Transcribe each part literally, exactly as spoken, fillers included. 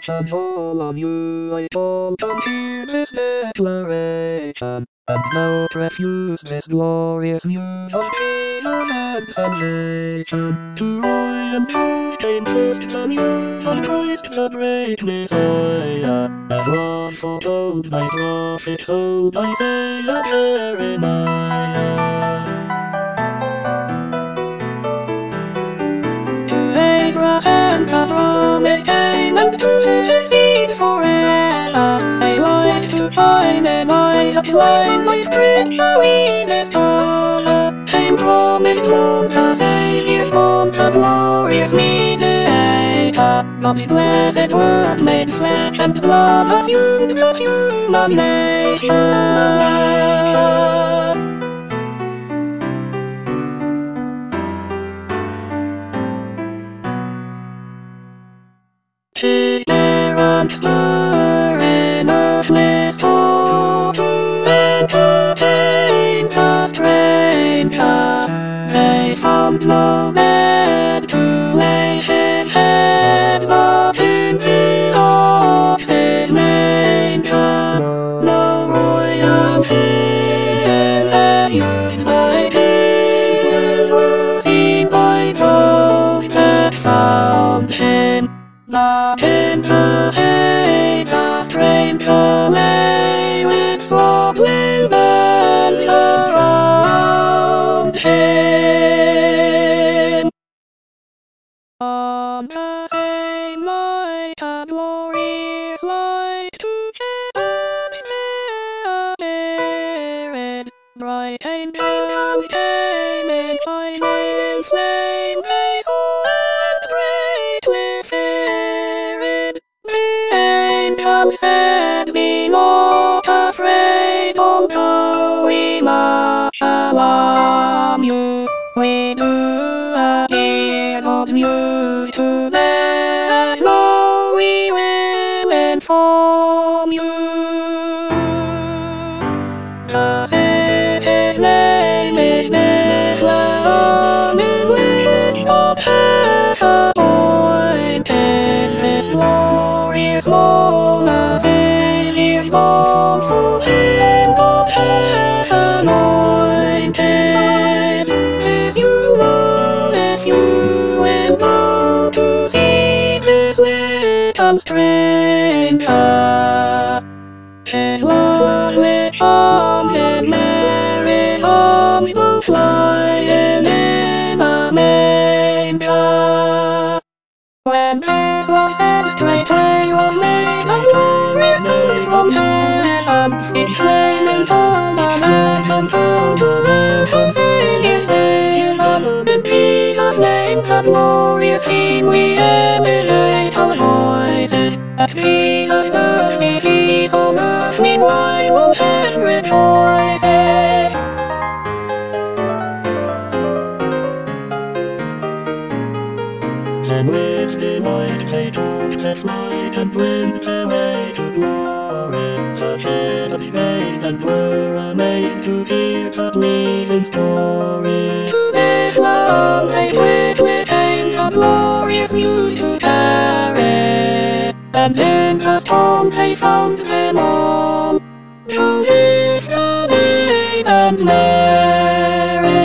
congratulations all on you. I call to hear this declaration, and now refuse this glorious news of Jesus and salvation. To Roy and Bruce came first the news of Christ the great Messiah, as was foretold by prophets old Isaiah, Jeremiah. Abraham the promise came, and to his seed forever. I like to find in Isaac's line my scripture we discover. Came promised Lord the Saviour's born, the glorious mediator. God's blessed word made flesh and blood, assumed the human nature. His parents were in earth's home to entertain the stranger. They found no bed to lay his head, but in the ox's manger. No royal pigeons as used by kings were seen by those that found him. Not in the hay, the stranger lay with swaddling bands around him. On the same night, a glorious light to shepherds appeared. Bright angels came in shining flame, they saw and prayed with fear. The angel said, "Be not afraid, although we much alarm you. We do hear good news to let us know, we will inform you. The city's name is Bethlehem, in which God has appointed this glorious morn, a Saviour's born. For him God has anointed. This you know if you will go to see this little stranger. His love which arms in Mary's arms, both lying in a manger. When this was said, straightway was made a glorious news from heaven. Each flame in tongue and heaven tongue to mention Saviour, Saviour, Son. In Jesus' name, the glorious King, we emulate our voices. At Jesus' birth be peace on earth, meanwhile all heaven rejoices. Then with delight they took their flight and went their way to glory. The shepherds gazed and were amazed to hear the pleasing story. To Bethlehem they quickly came, the glorious news to carry. And in the stone they found them all, Joseph, the babe, and Mary.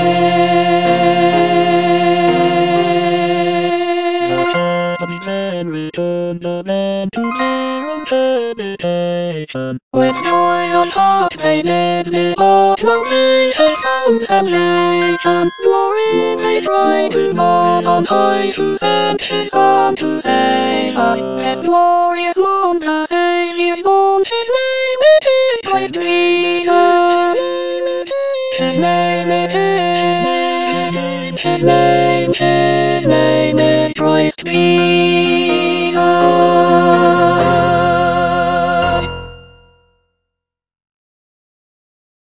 Then returned the men to their own habitation. With joy on heart they did depart, now they had found salvation. Glory they cried to God on high, who sent his Son to save us. This glorious morn the Saviour's born, his name it is Christ Jesus. His name it is, his name, his name, his name is Christ Jesus.